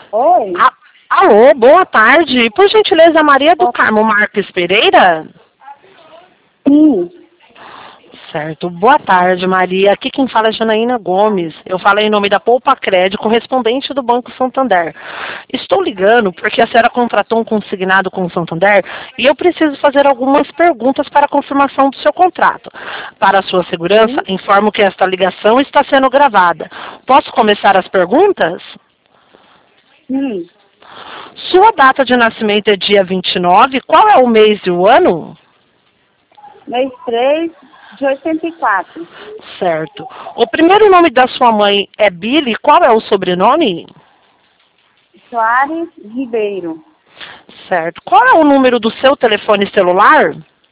Oi? Alô, boa tarde. Por gentileza, Maria do Carmo Marques Pereira? Sim. Certo. Boa tarde, Maria. Aqui quem fala é Janaína Gomes. Eu falo em nome da Poupa Crédito, correspondente do Banco Santander. Estou ligando porque a senhora contratou um consignado com o Santander e eu preciso fazer algumas perguntas para a confirmação do seu contrato. Para a sua segurança, informo que esta ligação está sendo gravada. Posso começar as perguntas? Sim. Sua data de nascimento é dia 29. Qual é o mês e o ano? Mês 3 de 84. Certo. O primeiro nome da sua mãe é Billy. Qual é o sobrenome? Soares Ribeiro. Certo. Qual é o número do seu telefone celular?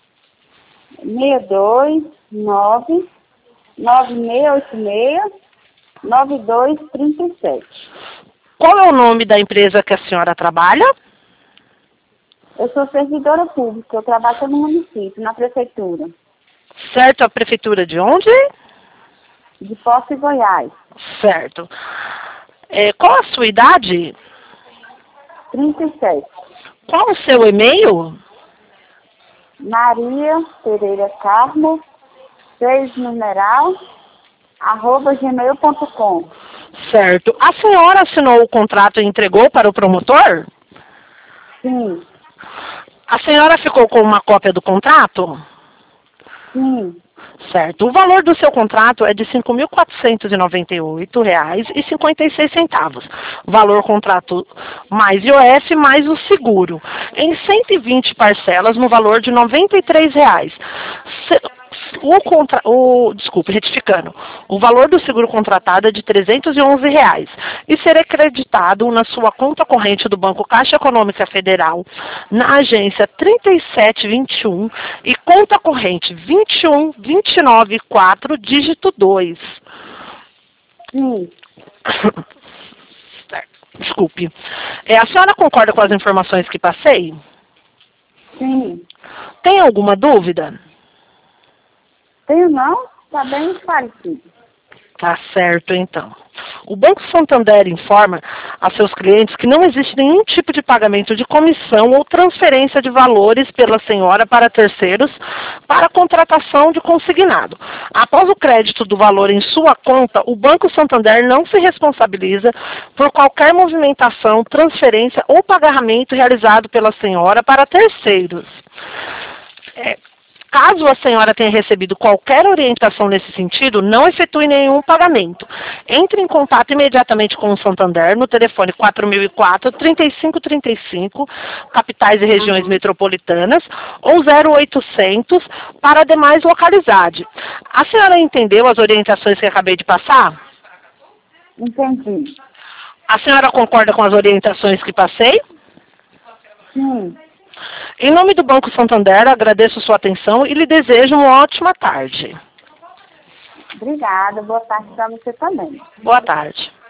629 9686 9237. Qual é o nome da empresa que a senhora trabalha? Eu sou servidora pública, eu trabalho no município, na prefeitura Certo. A prefeitura de onde? de Poços, Goiás. Certo. Qual a sua idade? 37. Qual o seu e-mail? Maria Pereira Carmo, 6 numeral, @gmail.com. Certo. A senhora assinou o contrato e entregou para o promotor? Sim, A senhora ficou com uma cópia do contrato? sim. Certo. O valor do seu contrato é de R$ 5.498,56. Valor contrato mais IOF mais o seguro. Em 120 parcelas no valor de R$ 93,00. Desculpe, retificando. O valor do seguro contratado é de R$ 311,00 e será creditado na sua conta corrente do Banco Caixa Econômica Federal, na agência 3721 e conta corrente 21294, dígito 2. Sim, Desculpe. A senhora concorda com as informações que passei? sim. Tem alguma dúvida? Tenho não? Tá bem esclarecido. Tá certo, então. O Banco Santander informa a seus clientes que não existe nenhum tipo de pagamento de comissão ou transferência de valores pela senhora para terceiros para a contratação de consignado. Após o crédito do valor em sua conta, o Banco Santander não se responsabiliza por qualquer movimentação, transferência ou pagamento realizado pela senhora para terceiros. Caso a senhora tenha recebido qualquer orientação nesse sentido, não efetue nenhum pagamento. Entre em contato imediatamente com o Santander no telefone 4004-3535, capitais e regiões metropolitanas, ou 0800 para demais localidades. A senhora entendeu as orientações que acabei de passar? Entendi. A senhora concorda com as orientações que passei? Sim. Em nome do Banco Santander, agradeço sua atenção e lhe desejo uma ótima tarde. Obrigada. Boa tarde para você também. Boa tarde.